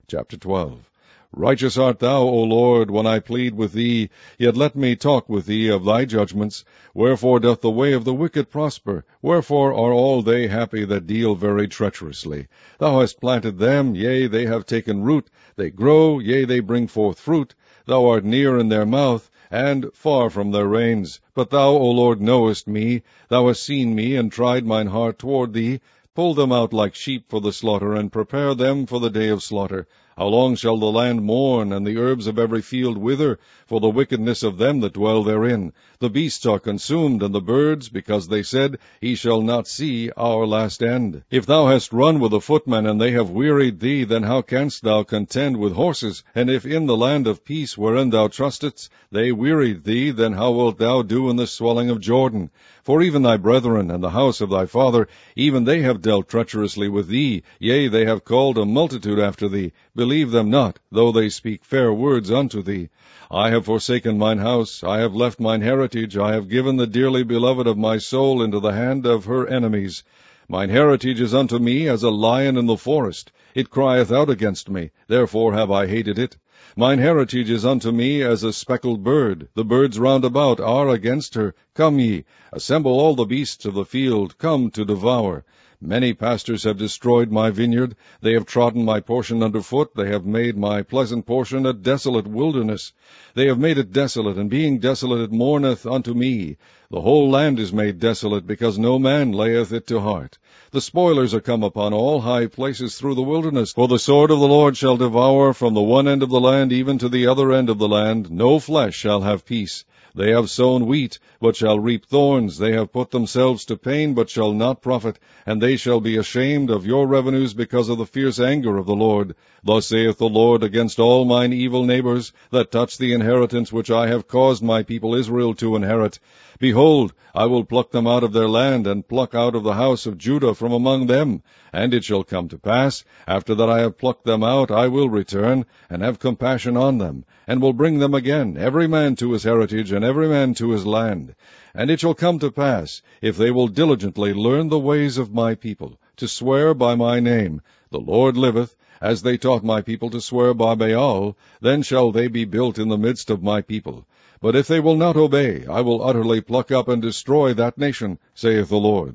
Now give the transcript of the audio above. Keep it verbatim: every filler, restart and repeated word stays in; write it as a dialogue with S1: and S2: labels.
S1: Chapter twelve. Righteous art thou, O Lord, when I plead with thee, yet let me talk with thee of thy judgments. Wherefore doth the way of the wicked prosper? Wherefore are all they happy that deal very treacherously? Thou hast planted them, yea, they have taken root. They grow, yea, they bring forth fruit. Thou art near in their mouth, and far from their reins. But thou, O Lord, knowest me. Thou hast seen me, and tried mine heart toward thee. Pull them out like sheep for the slaughter, and prepare them for the day of slaughter. How long shall the land mourn, and the herbs of every field wither, for the wickedness of them that dwell therein? The beasts are consumed, and the birds, because they said, He shall not see our last end. If thou hast run with the footmen, and they have wearied thee, then how canst thou contend with horses? And if in the land of peace wherein thou trustest, they wearied thee, then how wilt thou do in the swelling of Jordan? For even thy brethren, and the house of thy father, even they have dealt treacherously with thee, yea, they have called a multitude after thee. Believe them not, though they speak fair words unto thee. I have forsaken mine house, I have left mine heritage, I have given the dearly beloved of my soul into the hand of her enemies. Mine heritage is unto me as a lion in the forest. It crieth out against me, therefore have I hated it. Mine heritage is unto me as a speckled bird. The birds round about are against her. Come ye, assemble all the beasts of the field, come to devour. Many pastors have destroyed my vineyard. They have trodden my portion under foot. They have made my pleasant portion a desolate wilderness. They have made it desolate, and being desolate it mourneth unto me. The whole land is made desolate, because no man layeth it to heart. The spoilers are come upon all high places through the wilderness. For the sword of the Lord shall devour from the one end of the land even to the other end of the land. No flesh shall have peace. They have sown wheat, but shall reap thorns. They have put themselves to pain, but shall not profit. And they shall be ashamed of your revenues because of the fierce anger of the Lord. Thus saith the Lord against all mine evil neighbors, that touch the inheritance which I have caused my people Israel to inherit. Behold, I will pluck them out of their land, and pluck out of the house of Judah from among them. And it shall come to pass, after that I have plucked them out, I will return, and have compassion on them, and will bring them again, every man to his heritage, and every man to his land. And it shall come to pass, if they will diligently learn the ways of my people, to swear by my name, the Lord liveth, as they taught my people to swear by Baal, then shall they be built in the midst of my people. But if they will not obey, I will utterly pluck up and destroy that nation, saith the Lord.